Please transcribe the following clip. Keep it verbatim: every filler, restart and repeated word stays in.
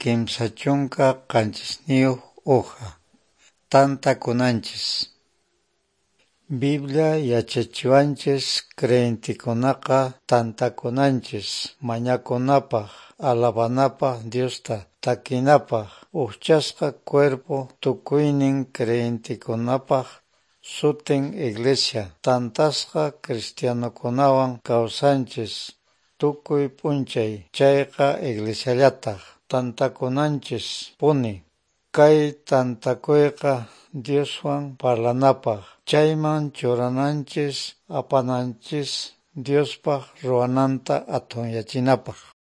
kimsa chunka qanchisniyuq uqa, tantakunanchis. Biblia yachachiwanchis creyentikunaqa tantakunanchis mañakunapaq, alabanapaq Diosta takinapaq, uchasqa cuerpo tukuynin creyentikunapaq sutin iglesia tantasqa cristianukunawan kawsanchis tukuy p'unchay, chayqa iglesiallataq tantakunanchis puni. Kay tantakuyqa Dioswan parlanapaq, chayman churananchis, apananchis Diospaq ruwananta at'unyachinapaq.